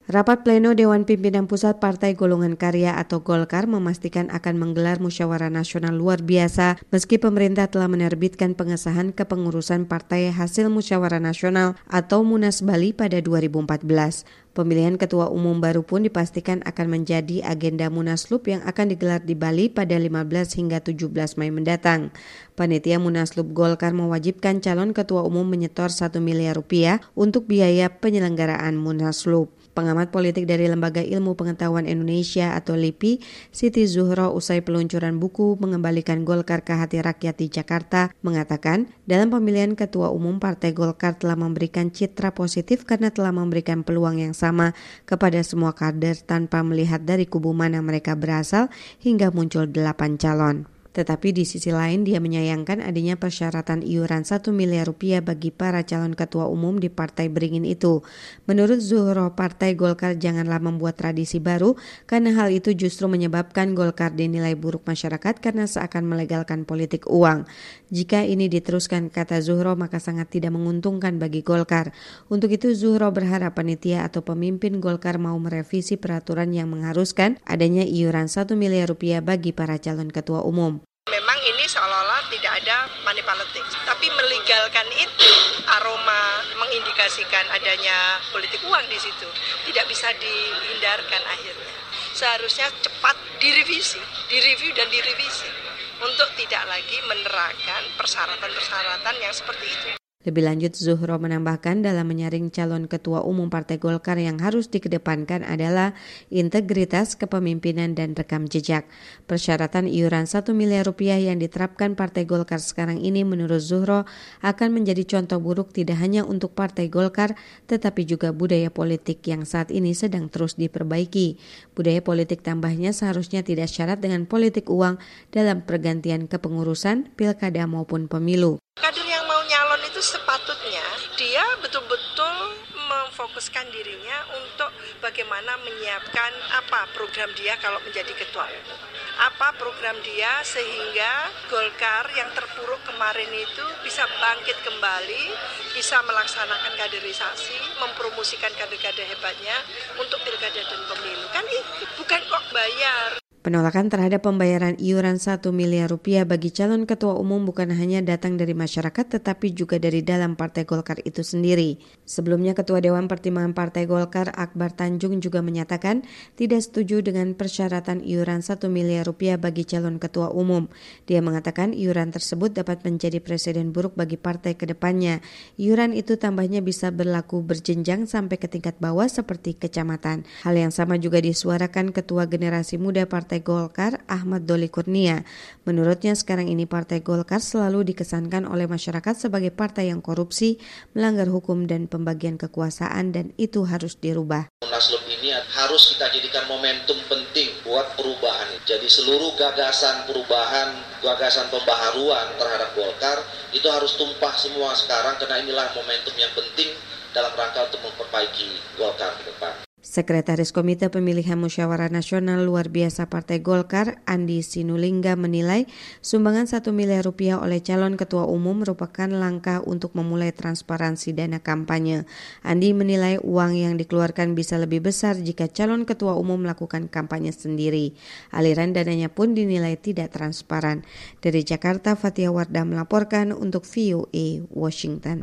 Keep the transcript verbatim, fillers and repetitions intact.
Rapat pleno Dewan Pimpinan Pusat Partai Golongan Karya atau Golkar memastikan akan menggelar musyawarah nasional luar biasa meski pemerintah telah menerbitkan pengesahan kepengurusan partai hasil musyawarah nasional atau Munas Bali pada dua ribu empat belas. Pemilihan ketua umum baru pun dipastikan akan menjadi agenda Munaslup yang akan digelar di Bali pada lima belas hingga tujuh belas Mei mendatang. Panitia Munaslup Golkar mewajibkan calon ketua umum menyetor satu miliar rupiah untuk biaya penyelenggaraan Munaslup. Pengamat politik dari Lembaga Ilmu Pengetahuan Indonesia atau L I P I, Siti Zuhro usai peluncuran buku Mengembalikan Golkar ke Hati Rakyat di Jakarta, mengatakan dalam pemilihan ketua umum Partai Golkar telah memberikan citra positif karena telah memberikan peluang yang sama kepada semua kader tanpa melihat dari kubu mana mereka berasal hingga muncul delapan calon. Tetapi di sisi lain dia menyayangkan adanya persyaratan iuran satu miliar rupiah bagi para calon ketua umum di partai beringin itu. Menurut Zuhro, Partai Golkar janganlah membuat tradisi baru karena hal itu justru menyebabkan Golkar dinilai buruk masyarakat karena seakan melegalkan politik uang. Jika ini diteruskan, kata Zuhro, maka sangat tidak menguntungkan bagi Golkar. Untuk itu Zuhro berharap panitia atau pemimpin Golkar mau merevisi peraturan yang mengharuskan adanya iuran satu miliar rupiah bagi para calon ketua umum. Memang ini seolah-olah tidak ada money politics, tapi melegalkan itu aroma mengindikasikan adanya politik uang di situ. Tidak bisa dihindarkan akhirnya. Seharusnya cepat direvisi, direview dan direvisi untuk tidak lagi menerapkan persyaratan-persyaratan yang seperti itu. Lebih lanjut, Zuhro menambahkan dalam menyaring calon ketua umum Partai Golkar yang harus dikedepankan adalah integritas kepemimpinan dan rekam jejak. Persyaratan iuran satu miliar rupiah yang diterapkan Partai Golkar sekarang ini menurut Zuhro akan menjadi contoh buruk tidak hanya untuk Partai Golkar tetapi juga budaya politik yang saat ini sedang terus diperbaiki. Budaya politik tambahnya seharusnya tidak syarat dengan politik uang dalam pergantian kepengurusan, pilkada maupun pemilu. Kader yang mau nyalon itu sepatutnya dia betul-betul memfokuskan dirinya untuk bagaimana menyiapkan apa program dia kalau menjadi ketua umum. Apa program dia sehingga Golkar yang terpuruk kemarin itu bisa bangkit kembali, bisa melaksanakan kaderisasi, mempromosikan kader-kader hebatnya untuk pilkada dan pemilu. Kan itu bukan kok bayar. Penolakan terhadap pembayaran iuran satu miliar rupiah bagi calon ketua umum bukan hanya datang dari masyarakat tetapi juga dari dalam Partai Golkar itu sendiri. Sebelumnya Ketua Dewan Pertimbangan Partai Golkar Akbar Tanjung juga menyatakan tidak setuju dengan persyaratan iuran satu miliar rupiah bagi calon ketua umum. Dia mengatakan iuran tersebut dapat menjadi presiden buruk bagi partai ke depannya. Iuran itu tambahnya bisa berlaku berjenjang sampai ke tingkat bawah seperti kecamatan. Hal yang sama juga disuarakan Ketua Generasi Muda Partai Partai Golkar Ahmad Doli Kurnia. Menurutnya sekarang ini Partai Golkar selalu dikesankan oleh masyarakat sebagai partai yang korupsi, melanggar hukum dan pembagian kekuasaan dan itu harus dirubah. Munaslup ini harus kita jadikan momentum penting buat perubahan. Jadi seluruh gagasan perubahan, gagasan pembaharuan terhadap Golkar itu harus tumpah semua sekarang karena inilah momentum yang penting dalam rangka untuk memperbaiki Golkar ke depan. Sekretaris Komite Pemilihan Musyawarah Nasional Luar Biasa Partai Golkar, Andi Sinulingga menilai sumbangan satu miliar rupiah oleh calon ketua umum merupakan langkah untuk memulai transparansi dana kampanye. Andi menilai uang yang dikeluarkan bisa lebih besar jika calon ketua umum melakukan kampanye sendiri. Aliran dananya pun dinilai tidak transparan. Dari Jakarta, Fatia Wardah melaporkan untuk V O A Washington.